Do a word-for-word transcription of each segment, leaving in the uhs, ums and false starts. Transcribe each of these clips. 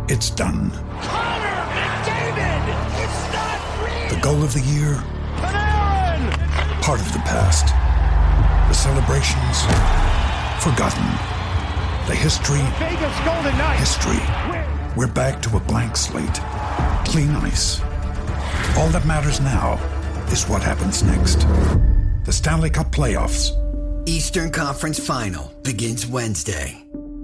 It's done. Connor McDavid! It's not real! The goal of the year? Panarin! Part of the past. The celebrations? Forgotten. The history? Vegas Golden Knights! History. We're back to a blank slate. Clean ice. All that matters now is what happens next. The Stanley Cup Playoffs. Eastern Conference Final begins Wednesday.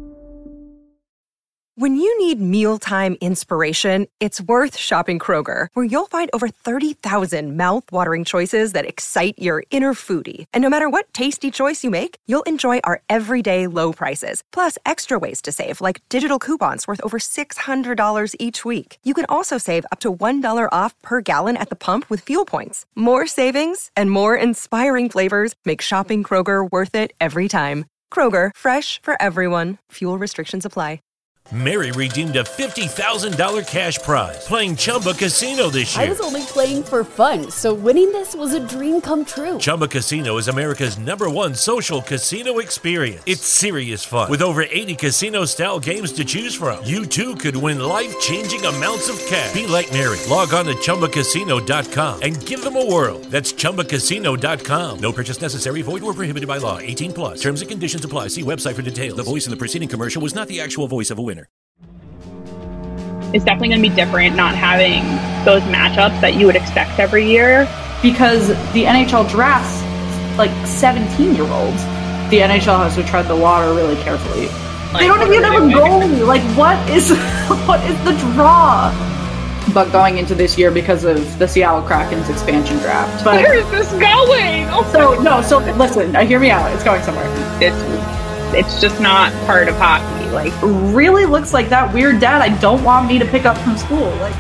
When you need mealtime inspiration, it's worth shopping Kroger, where you'll find over thirty thousand mouth-watering choices that excite your inner foodie. And no matter what tasty choice you make, you'll enjoy our everyday low prices, plus extra ways to save, like digital coupons worth over six hundred dollars each week. You can also save up to one dollar off per gallon at the pump with fuel points. More savings and more inspiring flavors make shopping Kroger worth it every time. Kroger, fresh for everyone. Fuel restrictions apply. Mary redeemed a fifty thousand dollars cash prize playing Chumba Casino this year. I was only playing for fun, so winning this was a dream come true. Chumba Casino is America's number one social casino experience. It's serious fun. With over eighty casino-style games to choose from, you too could win life-changing amounts of cash. Be like Mary. Log on to Chumba Casino dot com and give them a whirl. That's Chumba Casino dot com. No purchase necessary. Void or prohibited by law. eighteen plus. Terms and conditions apply. See website for details. The voice in the preceding commercial was not the actual voice of a winner. It's definitely going to be different not having those matchups that you would expect every year. Because the N H L drafts like seventeen-year-olds. The N H L has to tread the water really carefully. Like, they don't even have a goalie. Like, what is what is the draw? But going into this year because of the Seattle Kraken's expansion draft. But, where is this going? Oh, so, no, so listen, hear me out. It's going somewhere. It's It's just not part of hockey. Like, really looks like that weird dad I don't want me to pick up from school. Like,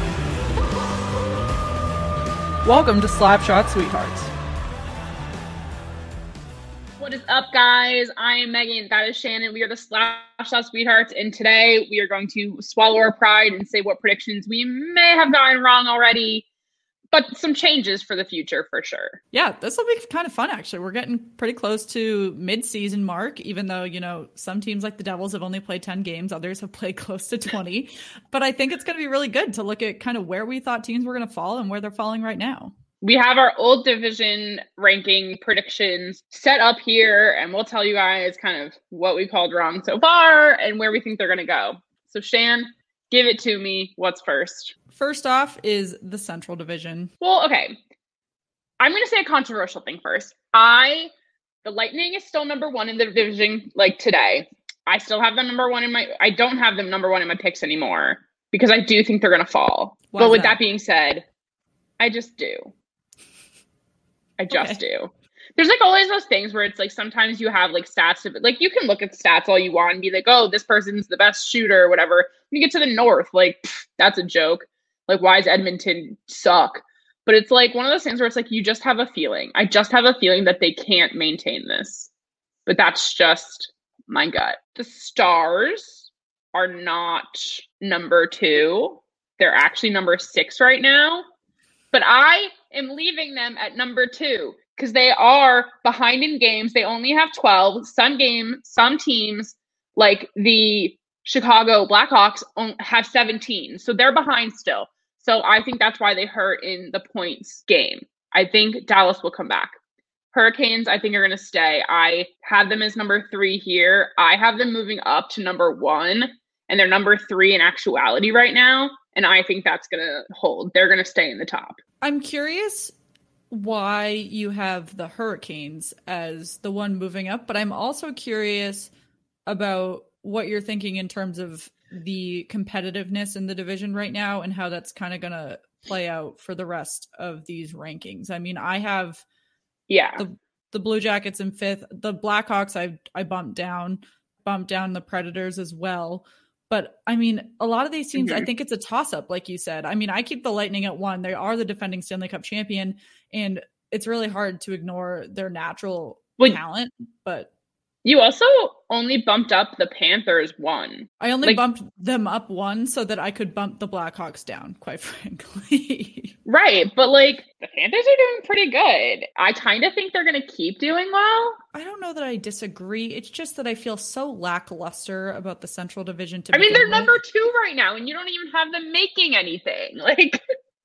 welcome to Slapshot Sweethearts. What is up, guys? I am Megan. That is Shannon. We are the Slapshot Sweethearts, and today we are going to swallow our pride and say what predictions we may have gotten wrong already. But some changes for the future, for sure. Yeah, this will be kind of fun, actually. We're getting pretty close to mid-season mark, even though, you know, some teams like the Devils have only played ten games. Others have played close to twenty. But I think it's going to be really good to look at kind of where we thought teams were going to fall and where they're falling right now. We have our old division ranking predictions set up here, and we'll tell you guys kind of what we called wrong so far and where we think they're going to go. So, Shan, give it to me. What's first? First off is the Central Division. Well, okay. I'm going to say a controversial thing first. I, the Lightning is still number one in the division, like today. I still have them number one in my, I don't have them number one in my picks anymore because I do think they're going to fall. Why but with that? that being said, I just do. I just okay. do. There's like always those things where it's like sometimes you have like stats, of, like you can look at stats all you want and be like, oh, this person's the best shooter or whatever. When you get to the North, like, pff, that's a joke. Like, why does Edmonton suck? But it's like one of those things where it's like, you just have a feeling. I just have a feeling that they can't maintain this. But that's just my gut. The Stars are not number two. They're actually number six right now. But I am leaving them at number two because they are behind in games. They only have twelve. Some games, some teams, like the Chicago Blackhawks, have seventeen. So they're behind still. So I think that's why they hurt in the points game. I think Dallas will come back. Hurricanes, I think, are going to stay. I have them as number three here. I have them moving up to number one, and they're number three in actuality right now. And I think that's going to hold. They're going to stay in the top. I'm curious why you have the Hurricanes as the one moving up, but I'm also curious about what you're thinking in terms of the competitiveness in the division right now and how that's kind of going to play out for the rest of these rankings. I mean, I have yeah the, the Blue Jackets in fifth, the Blackhawks I I bumped down, bumped down the Predators as well. But I mean, a lot of these teams, mm-hmm. I think it's a toss-up, like you said. I mean, I keep the Lightning at one. They are the defending Stanley Cup champion, and it's really hard to ignore their natural well, talent. But You also only bumped up the Panthers one. I only like, bumped them up one so that I could bump the Blackhawks down, quite frankly. Right, but like the Panthers are doing pretty good. I kind of think they're going to keep doing well. I don't know that I disagree. It's just that I feel so lackluster about the Central Division. To I mean, they're with. number two right now, and you don't even have them making anything. Like,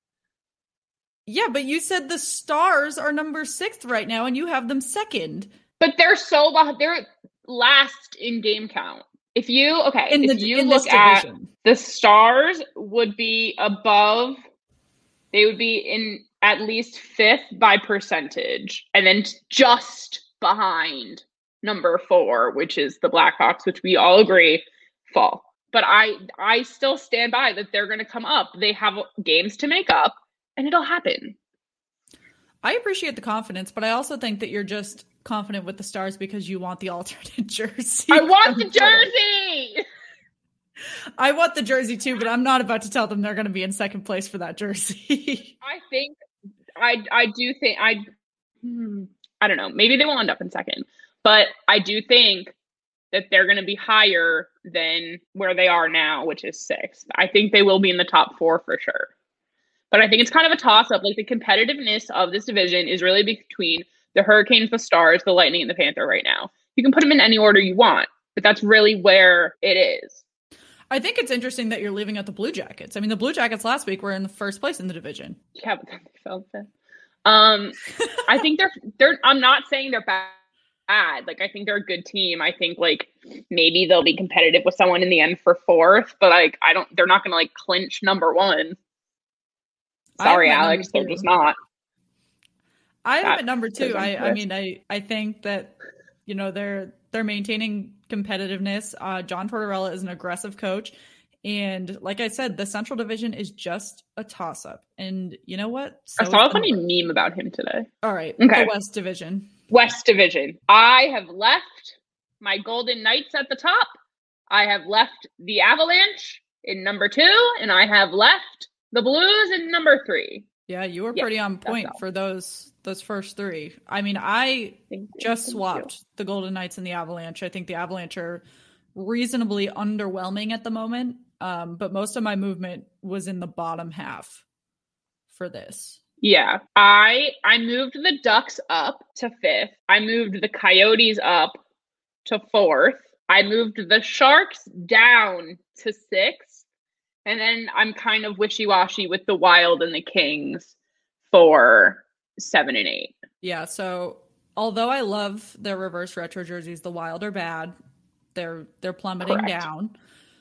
yeah, but you said the Stars are number sixth right now, and you have them second. But they're so they're last in game count. If you okay, in the, if you in look this at division. The Stars would be above. They would be in at least fifth by percentage, and then just behind number four, which is the Blackhawks, which we all agree fall. But I I still stand by that they're going to come up. They have games to make up, and it'll happen. I appreciate the confidence, but I also think that you're just confident with the Stars because you want the alternate jersey. I want the jersey! I want the jersey too, but I'm not about to tell them they're going to be in second place for that jersey. I think, I I do think, I hmm, I don't know, maybe they will end up in second, but I do think that they're going to be higher than where they are now, which is sixth. I think they will be in the top four for sure. But I think it's kind of a toss-up. Like, the competitiveness of this division is really between the Hurricanes, the Stars, the Lightning, and the Panther right now. You can put them in any order you want, but that's really where it is. I think it's interesting that you're leaving out the Blue Jackets. I mean, the Blue Jackets last week were in the first place in the division. Yeah, but then they fell fifth. Um, I think they're they're. I'm not saying they're bad. Like, I think they're a good team. I think like maybe they'll be competitive with someone in the end for fourth, but like I don't. They're not going to like clinch number one. Sorry, Alex, they're just not. I have at number two. I, I mean, I, I think that, you know, they're they're maintaining competitiveness. Uh, John Tortorella is an aggressive coach. And like I said, the Central Division is just a toss-up. And you know what? So I saw a funny meme about him today. All right. Okay. The West Division. West Division. I have left my Golden Knights at the top. I have left the Avalanche in number two. And I have left the Blues in number three. Yeah, you were yeah, pretty on point for those those first three. I mean, I just Thank swapped you. the Golden Knights and the Avalanche. I think the Avalanche are reasonably underwhelming at the moment, um, but most of my movement was in the bottom half for this. Yeah, I I moved the Ducks up to fifth. I moved the Coyotes up to fourth. I moved the Sharks down to sixth. And then I'm kind of wishy-washy with the Wild and the Kings for seven and eight. Yeah, so although I love their reverse retro jerseys, the Wild are bad. They're they're plummeting Correct. down.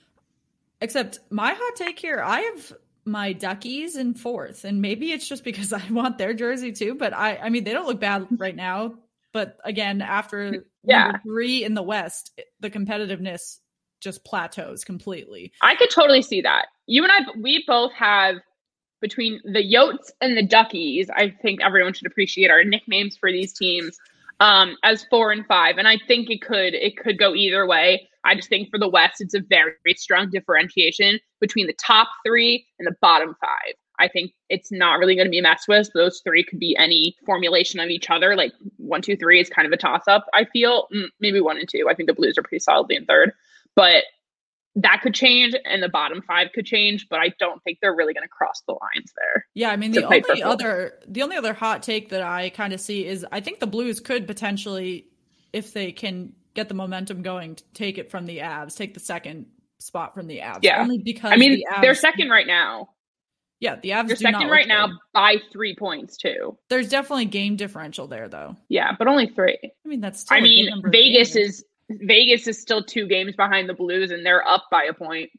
Except my hot take here, I have my Duckies in fourth, and maybe it's just because I want their jersey too. But I, I mean, they don't look bad right now. But again, after yeah. number three in the West, the competitiveness just plateaus completely. I could totally see that. You and I, we both have, between the Yotes and the Duckies, I think everyone should appreciate our nicknames for these teams um, as four and five. And I think it could it could go either way. I just think for the West, it's a very, very strong differentiation between the top three and the bottom five. I think it's not really going to be messed with. Those three could be any formulation of each other. Like one, two, three is kind of a toss-up, I feel. Maybe one and two. I think the Blues are pretty solidly in third. But that could change, and the bottom five could change, but I don't think they're really going to cross the lines there. Yeah, I mean, the only other the only other hot take that I kind of see is I think the Blues could potentially, if they can get the momentum going, take it from the Avs, take the second spot from the Avs. Yeah, only because I mean the Avs, they're second right now. Yeah, the Avs. They're do second not right good. now by three points too. There's definitely game differential there, though. Yeah, but only three. I mean, that's. Still I a mean, good number of Vegas games. is. Vegas is still two games behind the Blues, and they're up by a point.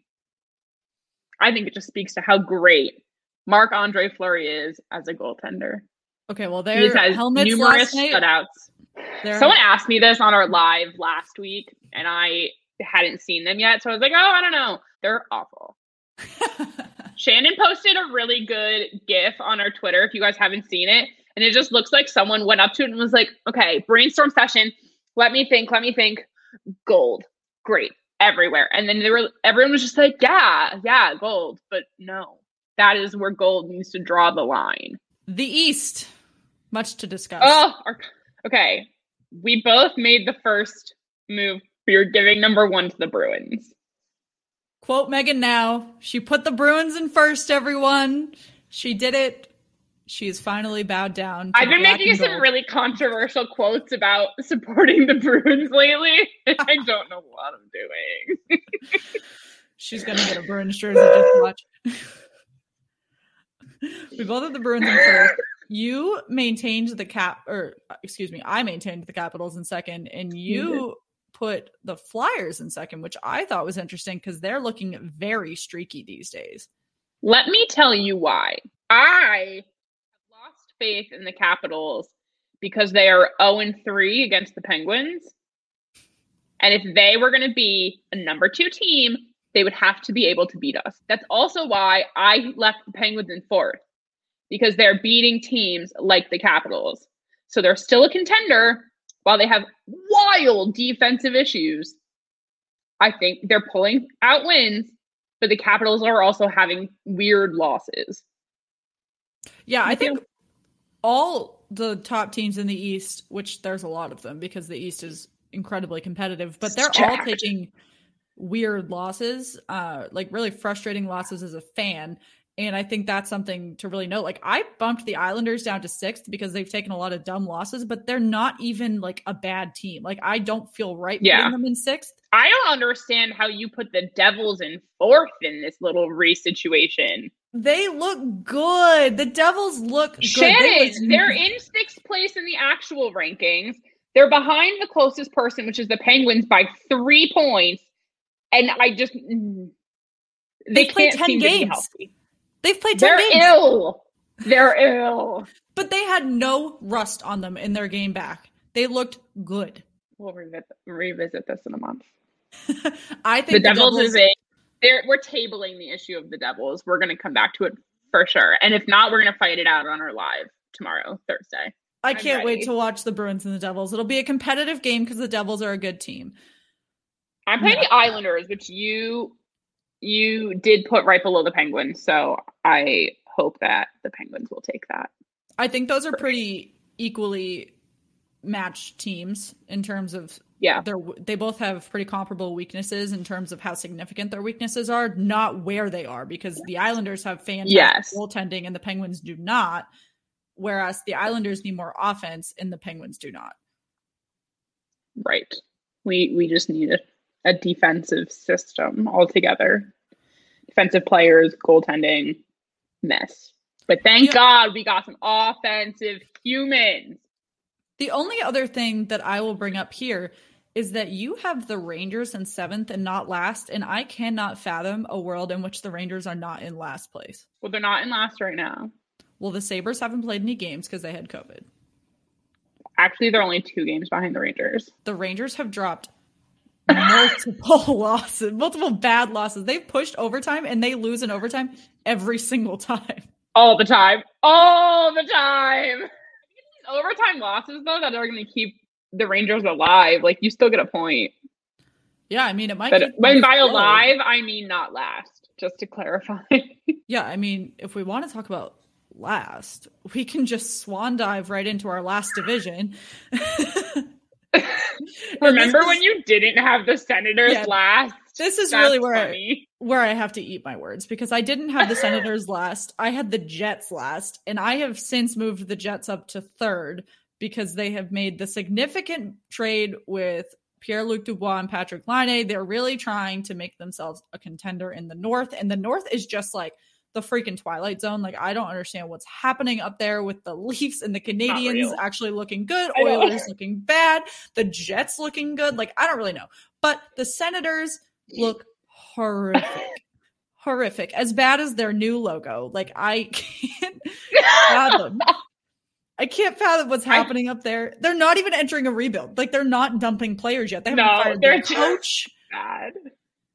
I think it just speaks to how great Marc-Andre Fleury is as a goaltender. Okay, well, He their has helmets numerous last night, shutouts. their- Someone asked me this on our live last week, and I hadn't seen them yet, so I was like, oh, I don't know. They're awful. Shannon posted a really good GIF on our Twitter, if you guys haven't seen it, and it just looks like someone went up to it and was like, okay, brainstorm session. Let me think, let me think. Gold. Great. Everywhere. And then they were everyone was just like, yeah, yeah, gold. But no, that is where gold needs to draw the line. The East. Much to discuss. Oh, okay. We both made the first move. You're giving number one to the Bruins. Quote Megan now. She put the Bruins in first, everyone. She did it. She has finally bowed down. I've been making some really controversial quotes about supporting the Bruins lately. I don't know what I'm doing. She's going to get a Bruins jersey. Just watch. We both have the Bruins in first. You maintained the cap, or excuse me, I maintained the Capitals in second, and you mm-hmm. put the Flyers in second, which I thought was interesting because they're looking very streaky these days. Let me tell you why. I have lost faith in the Capitals because they are oh and three against the Penguins. And if they were going to be a number two team, they would have to be able to beat us. That's also why I left the Penguins in fourth, because they're beating teams like the Capitals. So they're still a contender while they have wild defensive issues. I think they're pulling out wins, but the Capitals are also having weird losses. Yeah, I think all the top teams in the East, which there's a lot of them because the East is incredibly competitive, but they're all taking weird losses, uh, like really frustrating losses as a fan. And I think that's something to really note. Like, I bumped the Islanders down to sixth because they've taken a lot of dumb losses, but they're not even like a bad team. Like, I don't feel right yeah. putting them in sixth. I don't understand how you put the Devils in fourth in this little re-situation. They look good. The Devils look good. Shannon, they was- they're in sixth place in the actual rankings. They're behind the closest person, which is the Penguins, by three points. And I just, they They've played can't ten seem games. to be healthy. They've played ten They're games. They're ill. They're ill. But they had no rust on them in their game back. They looked good. We'll revisit, revisit this in a month. I think the, the Devils, Devils is a, they're, we're tabling the issue of the Devils. We're going to come back to it for sure. And if not, we're going to fight it out on our live tomorrow, Thursday. I I'm can't ready. wait to watch the Bruins and the Devils. It'll be a competitive game because the Devils are a good team. I'm playing No. the Islanders, which you you did put right below the Penguins. So I hope that the Penguins will take that. I think those are pretty equally matched teams in terms of yeah. They're, they both have pretty comparable weaknesses in terms of how significant their weaknesses are, not where they are, because the Islanders have fantastic yes. goaltending and the Penguins do not, whereas the Islanders need more offense and the Penguins do not. Right. We we just need a, a defensive system altogether. Defensive players, goaltending, mess. But thank yeah. God we got some offensive humans. The only other thing that I will bring up here is that you have the Rangers in seventh and not last, and I cannot fathom a world in which the Rangers are not in last place. Well, they're not in last right now. Well, the Sabres haven't played any games because they had COVID. Actually, they're only two games behind the Rangers. The Rangers have dropped multiple losses, multiple bad losses. They've pushed overtime, and they lose in overtime every single time. All the time. All the time. Overtime losses, though, that are going to keep the Rangers alive. Like, you still get a point. Yeah, I mean, it might. But when by alive, I mean not last, just to clarify. Yeah, I mean, if we want to talk about last, we can just swan dive right into our last division. Remember is, when you didn't have the Senators yeah, last? This is That's really where funny. I, where I have to eat my words, because I didn't have the Senators last. I had the Jets last, and I have since moved the Jets up to third because they have made the significant trade with Pierre-Luc Dubois and Patrick Laine. They're really trying to make themselves a contender in the North, and the North is just like the freaking Twilight Zone. Like, I don't understand what's happening up there with the Leafs and the Canadians actually looking good, Oilers looking bad, the Jets looking good. Like, I don't really know. But the Senators look horrific. Horrific. As bad as their new logo. Like, I can't fathom. I can't fathom what's happening I, up there. They're not even entering a rebuild. Like, they're not dumping players yet. They haven't no, fired they're their coach. Bad.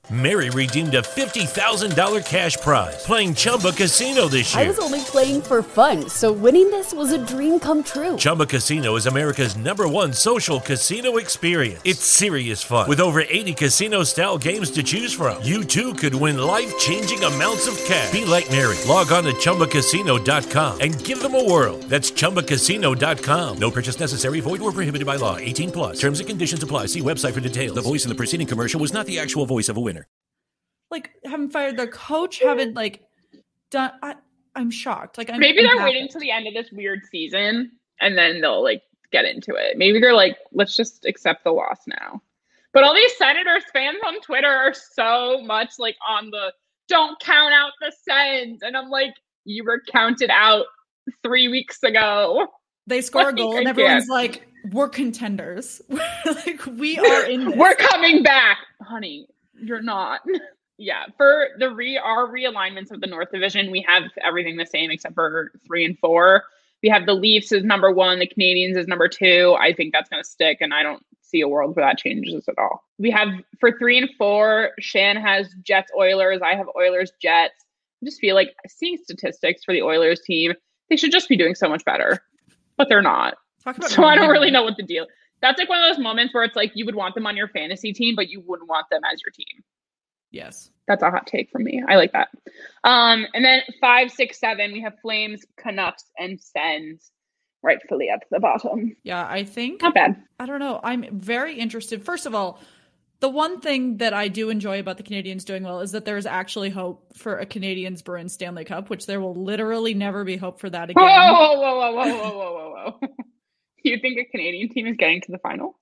Mary redeemed a fifty thousand dollars cash prize playing Chumba Casino this year. I was only playing for fun, so winning this was a dream come true. Chumba Casino is America's number one social casino experience. It's serious fun. With over eighty casino-style games to choose from, you too could win life-changing amounts of cash. Be like Mary. Log on to Chumba Casino dot com and give them a whirl. That's Chumba Casino dot com. No purchase necessary. Void or prohibited by law. eighteen plus. Terms and conditions apply. See website for details. The voice in the preceding commercial was not the actual voice of a winner. Like, haven't fired their coach, haven't, like, done... I, I'm shocked. Like, I'm Maybe they're baffled. waiting till the end of this weird season, and then they'll, like, get into it. Maybe they're like, let's just accept the loss now. But all these Senators fans on Twitter are so much, like, on the, don't count out the Sens. And I'm like, you were counted out three weeks ago. They score Like, a goal, I and everyone's can't. like, we're contenders. Like, we are in this. We're coming back. Honey, you're not. Yeah, for the re our realignments of the North Division, we have everything the same except for three and four. We have the Leafs as number one, the Canadiens as number two. I think that's going to stick, and I don't see a world where that changes at all. We have for three and four, Shan has Jets, Oilers. I have Oilers, Jets. I just feel like seeing statistics for the Oilers team, they should just be doing so much better, but they're not. Talk about So I don't momentum. really know what the deal. That's like one of those moments where it's like you would want them on your fantasy team, but you wouldn't want them as your team. Yes. That's a hot take from me. I like that. Um, and then five, six, seven, we have Flames, Canucks, and Sens rightfully at the bottom. Yeah, I think... Not bad. I don't know. I'm very interested. First of all, the one thing that I do enjoy about the Canadiens doing well is that there's actually hope for a Canadiens Bruins Stanley Cup, which there will literally never be hope for that again. Whoa, whoa, whoa, whoa, whoa, whoa, whoa, whoa, whoa. You think a Canadian team is getting to the final?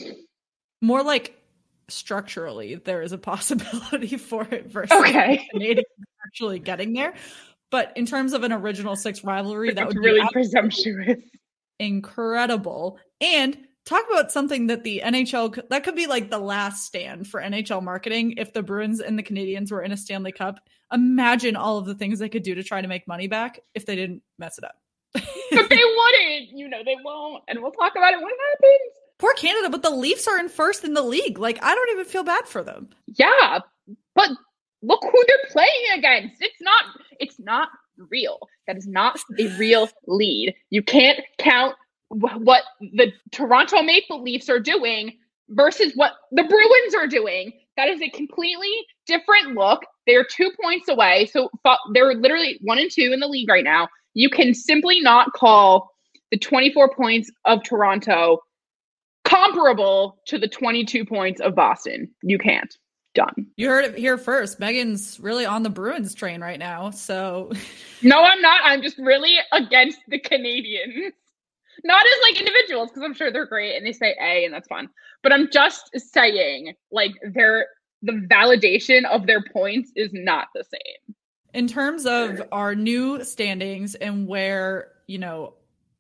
More like structurally, there is a possibility for it versus Okay. the Canadiens actually getting there. But in terms of an original six rivalry, that That's would really be presumptuous. incredible. And talk about something that the N H L, that could be like the last stand for N H L marketing if the Bruins and the Canadiens were in a Stanley Cup. Imagine all of the things they could do to try to make money back if they didn't mess it up. But they wouldn't. You know, they won't. And we'll talk about it when it happens. Poor Canada, but the Leafs are in first in the league. Like, I don't even feel bad for them. Yeah, but look who they're playing against. It's not, it's not real. That is not a real lead. You can't count wh- what the Toronto Maple Leafs are doing versus what the Bruins are doing. That is a completely different look. They're two points away. So they're literally one and two in the league right now. You can simply not call the twenty-four points of Toronto comparable to the twenty-two points of Boston. You can't. Done. You heard it here first. Megan's really on the Bruins train right now. So No, I'm not. I'm just really against the Canadians. Not as like individuals, because I'm sure they're great and they say A and that's fun. But I'm just saying, like, they're the validation of their points is not the same. in terms of our new standings and where, you know,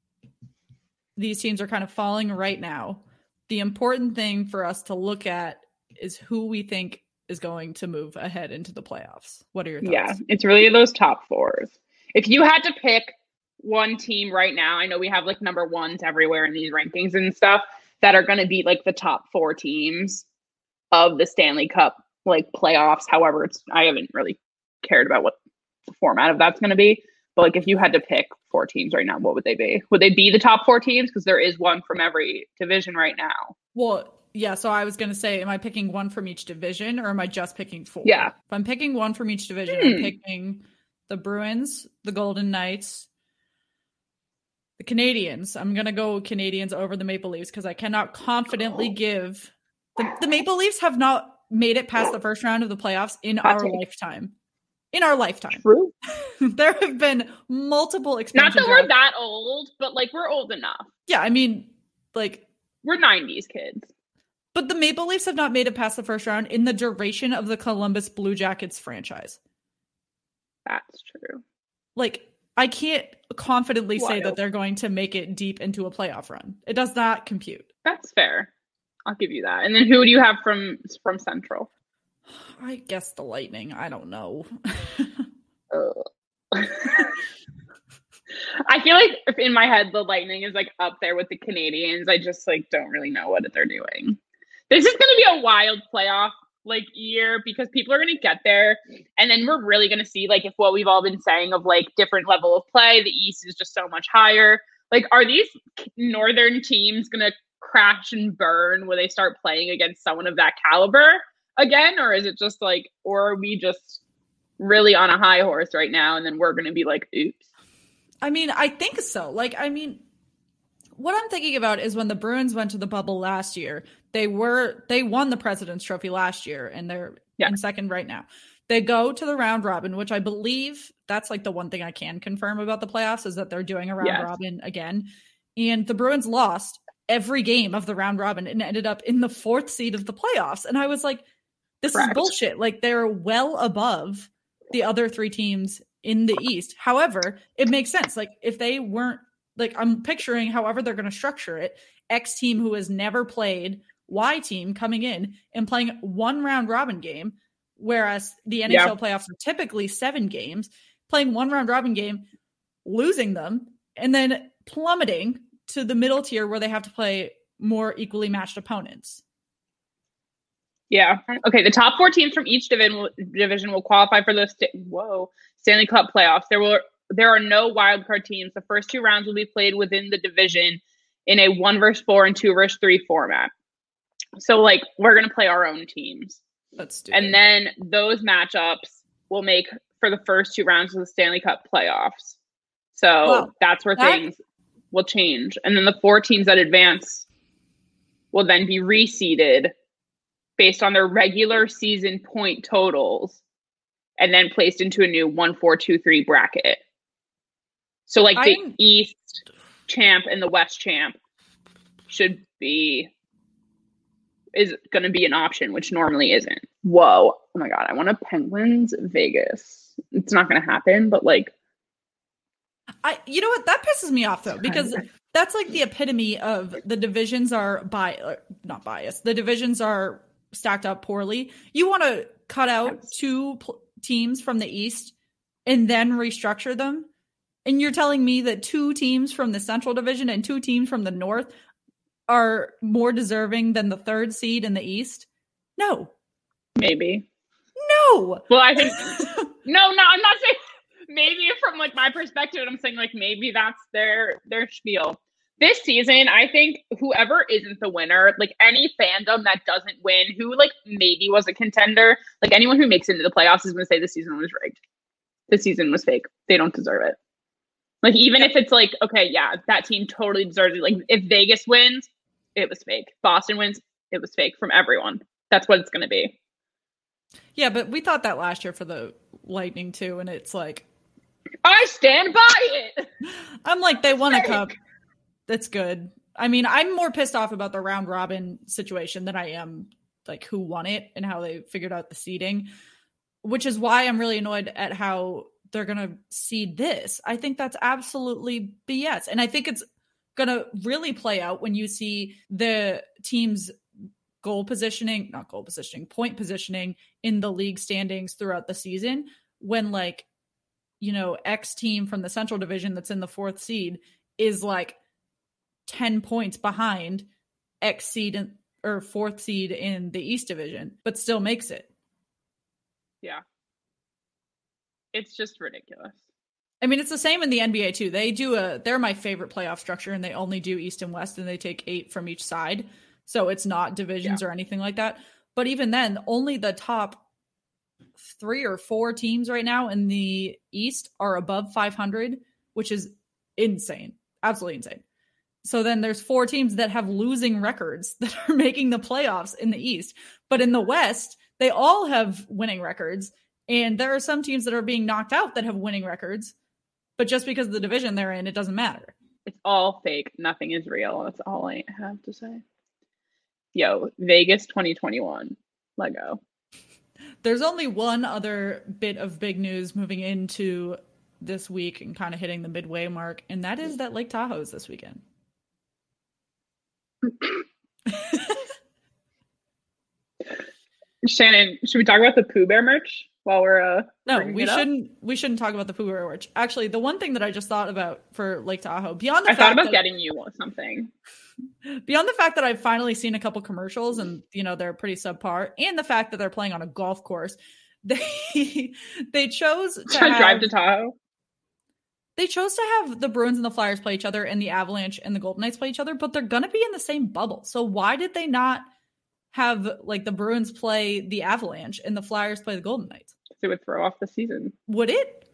these teams are kind of falling right now, the important thing for us to look at is who we think is going to move ahead into the playoffs. What are your thoughts? Yeah, it's really those top fours. If you had to pick one team right now, I know we have like number ones everywhere in these rankings and stuff that are going to be like the top four teams of the Stanley Cup, like playoffs. However, it's, I haven't really cared about what the format of that's going to be. But like, if you had to pick four teams right now, what would they be? Would they be the top four teams? Because there is one from every division right now. Well, yeah. So I was going to say, am I picking one from each division or am I just picking four? Yeah. If I'm picking one from each division, Hmm. I'm picking the Bruins, the Golden Knights, the Canadians. I'm going to go Canadians over the Maple Leafs because I cannot confidently give the, the Maple Leafs have not made it past the first round of the playoffs in Hot our take. lifetime. In our lifetime. True. There have been multiple Not expansion that we're drafts. that old, but like we're old enough. Yeah, I mean, like, We're nineties kids. but the Maple Leafs have not made it past the first round in the duration of the Columbus Blue Jackets franchise. That's true. Like, I can't confidently say Wild. that they're going to make it deep into a playoff run. It does not compute. That's fair. I'll give you that. And then who do you have from from Central? I guess the Lightning. I don't know. I feel like if in my head the Lightning is like up there with the Canadians. I just like don't really know what they're doing. This is going to be a wild playoff like year because people are going to get there. And then we're really going to see like if what we've all been saying of like different level of play, the East is just so much higher. Like, are these Northern teams going to crash and burn when they start playing against someone of that caliber again? Or is it just like, or are we just really on a high horse right now? And then we're going to be like, oops. I mean, I think so. Like, I mean, what I'm thinking about is when the Bruins went to the bubble last year, they were, they won the President's Trophy last year and they're yeah. in second right now. They go to the round robin, which I believe that's like the one thing I can confirm about the playoffs is that they're doing a round yes. robin again. And the Bruins lost every game of the round robin and ended up in the fourth seed of the playoffs. And I was like, this Correct. is bullshit. Like they're well above the other three teams in the East. However, it makes sense. Like if they weren't, like I'm picturing however they're going to structure it, X team who has never played, Y team coming in and playing one round robin game, whereas the N H L yeah. playoffs are typically seven games, playing one round robin game, losing them, and then plummeting to the middle tier where they have to play more equally matched opponents. Yeah. Okay. The top four teams from each division division will qualify for the st- whoa Stanley Cup playoffs. There will there are no wildcard teams. The first two rounds will be played within the division in a one versus four and two versus three format. So like we're gonna play our own teams. That's and then those matchups will make for the first two rounds of the Stanley Cup playoffs. So well, that's where that- things will change. And then the four teams that advance will then be reseeded based on their regular season point totals and then placed into a new one, four, two, three bracket. So like the I'm... East champ and the West champ should be, is going to be an option, which normally isn't. Whoa. Oh my God. I want a Penguins Vegas. It's not going to happen, but like. I, you know what? That pisses me off though, because that's like the epitome of the divisions are bi, not biased. The divisions are stacked up poorly. You want to cut out two pl- teams from the East and then restructure them. And you're telling me that two teams from the Central Division and two teams from the North are more deserving than the third seed in the East? No. Maybe. No. Well, I think, no, no, I'm not saying maybe from like my perspective. I'm saying like maybe that's their, their spiel. This season, I think whoever isn't the winner, like any fandom that doesn't win, who like maybe was a contender, like anyone who makes it into the playoffs is going to say the season was rigged. The season was fake. They don't deserve it. Like even if it's like, okay, yeah, that team totally deserves it. Like if Vegas wins, it was fake. Boston wins, it was fake from everyone. That's what it's going to be. Yeah, but we thought that last year for the Lightning too, and it's like, I stand by it. I'm like, they won a cup. That's good. I mean, I'm more pissed off about the round robin situation than I am like who won it and how they figured out the seeding, which is why I'm really annoyed at how they're going to seed this. I think that's absolutely B S. And I think it's going to really play out when you see the team's goal positioning, not goal positioning, point positioning in the league standings throughout the season when like, you know, X team from the Central Division that's in the fourth seed is like ten points behind X seed in, or fourth seed in the East Division, but still makes it. Yeah. It's just ridiculous. I mean, it's the same in the N B A too. They do a, they're my favorite playoff structure and they only do East and West and they take eight from each side. So it's not divisions yeah. or anything like that. But even then, only the top three or four teams right now in the East are above five hundred, which is insane. Absolutely insane. So then there's four teams that have losing records that are making the playoffs in the East. But in the West, they all have winning records. And there are some teams that are being knocked out that have winning records. But just because of the division they're in, it doesn't matter. It's all fake. Nothing is real. That's all I have to say. Yo, Vegas twenty twenty-one. Let go. There's only one other bit of big news moving into this week and kind of hitting the midway mark, and that is that Lake Tahoe is this weekend. Shannon, should we talk about the Pooh Bear merch? while we're uh no, we shouldn't. We shouldn't talk about the Pooh Bear Orch. Actually, the one thing that I just thought about for Lake Tahoe, beyond the I fact thought about that, getting you something. Beyond the fact that I've finally seen a couple commercials and you know they're pretty subpar, and the fact that they're playing on a golf course, they they chose to Should I have, drive to Tahoe. They chose to have the Bruins and the Flyers play each other, and the Avalanche and the Golden Knights play each other, but they're gonna be in the same bubble. So why did they not have like the Bruins play the Avalanche and the Flyers play the Golden Knights? It would throw off the season. Would it?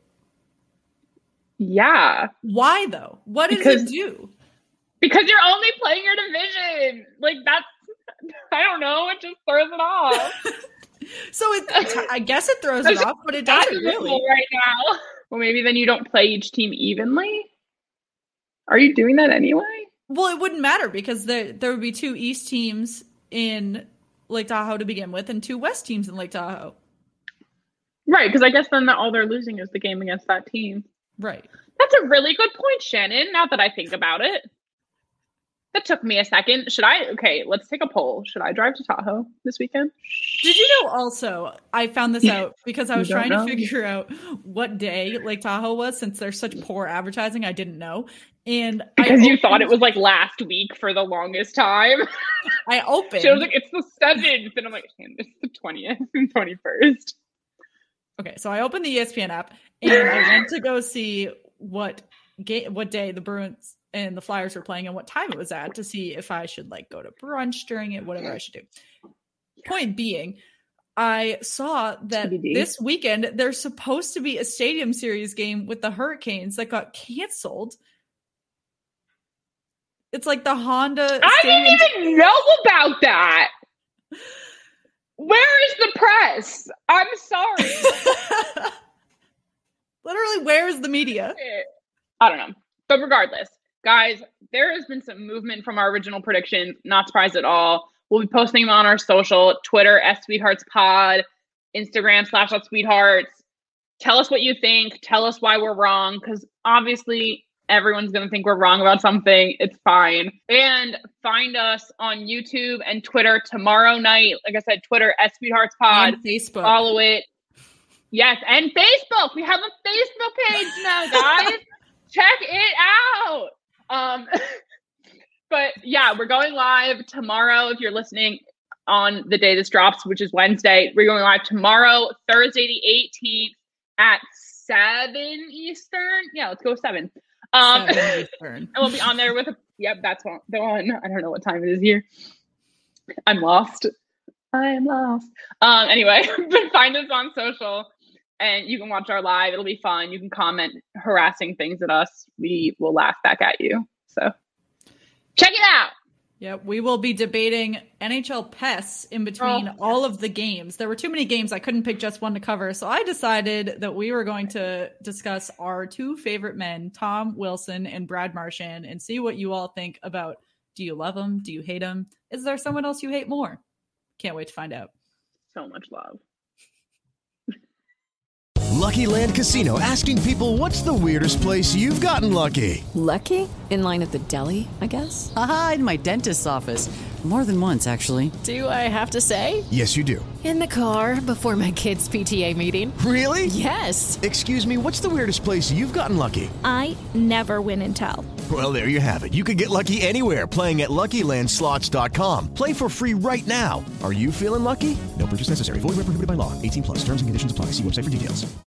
Yeah. Why though? What does Because- it do? Because you're only playing your division. Like that's, I don't know. It just throws it off. So it, I guess it throws it off, but it doesn't really. Right now. Well, maybe then you don't play each team evenly. Are you doing that anyway? Well, it wouldn't matter because there there would be two East teams in Lake Tahoe to begin with, and two West teams in Lake Tahoe. Right, because I guess then all they're losing is the game against that team. Right. That's a really good point, Shannon. Now that I think about it. That took me a second. Should I? Okay, let's take a poll. Should I drive to Tahoe this weekend? Did you know also, I found this out because I was trying know. to figure out what day Lake Tahoe was since there's such poor advertising. I didn't know. And Because I you opened, thought it was like last week for the longest time. I opened. She was like, it's the seventh. And I'm like, it's the twentieth and twenty-first. Okay, so I opened the E S P N app and I went to go see what ga- what day the Bruins and the Flyers were playing and what time it was at to see if I should like go to brunch during it, whatever I should do. Point being, I saw that T B D. this weekend there's supposed to be a Stadium Series game with the Hurricanes that got canceled. It's like the Honda I Stadium- didn't even know about that. Where is the press? I'm sorry. Literally, where is the media? I don't know. But regardless, guys, there has been some movement from our original predictions. Not surprised at all. We'll be posting them on our social, Twitter, S Sweethearts Pod, Instagram, slash out Sweethearts. Tell us what you think. Tell us why we're wrong, because obviously everyone's going to think we're wrong about something. It's fine. And find us on YouTube and Twitter tomorrow night. Like I said, Twitter, S Sweethearts Pod. And Facebook. Follow it. Yes, and Facebook. We have a Facebook page now, guys. Check it out. Um, but yeah, we're going live tomorrow. If you're listening on the day this drops, which is Wednesday, we're going live tomorrow, Thursday the eighteenth at seven Eastern. Yeah, let's go seven. Um, Seven Eastern. and we'll be on there with a, yep, that's one, the one. I don't know what time it is here. I'm lost. I'm lost. Um, anyway, but find us on social. And you can watch our live. It'll be fun. You can comment harassing things at us. We will laugh back at you. So check it out. Yeah, we will be debating N H L P E S in between Oh. all of the games. There were too many games. I couldn't pick just one to cover. So I decided that we were going to discuss our two favorite men, Tom Wilson and Brad Marchand, and see what you all think about, do you love them? Do you hate them? Is there someone else you hate more? Can't wait to find out. So much love. Lucky Land Casino, asking people, what's the weirdest place you've gotten lucky? Lucky? In line at the deli, I guess? Aha, in my dentist's office. More than once, actually. Do I have to say? Yes, you do. In the car before my kids' P T A meeting. Really? Yes. Excuse me, what's the weirdest place you've gotten lucky? I never win and tell. Well, there you have it. You can get lucky anywhere, playing at Lucky Land Slots dot com. Play for free right now. Are you feeling lucky? No purchase necessary. Void where prohibited by law. eighteen plus. Terms and conditions apply. See website for details.